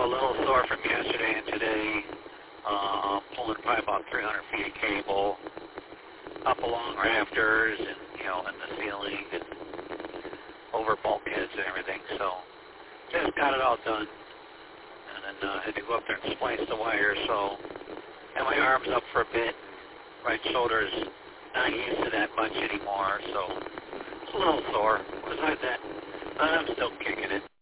a little sore from yesterday and today. Pulling probably about 300 feet of cable up along rafters and, in the ceiling and over bulkheads and everything. So just got it all done. And then had to go up there and splice the wire. So had my arms up for a bit. Right shoulder's not used to that much anymore. So it's a little sore. Besides that, I'm still kicking it.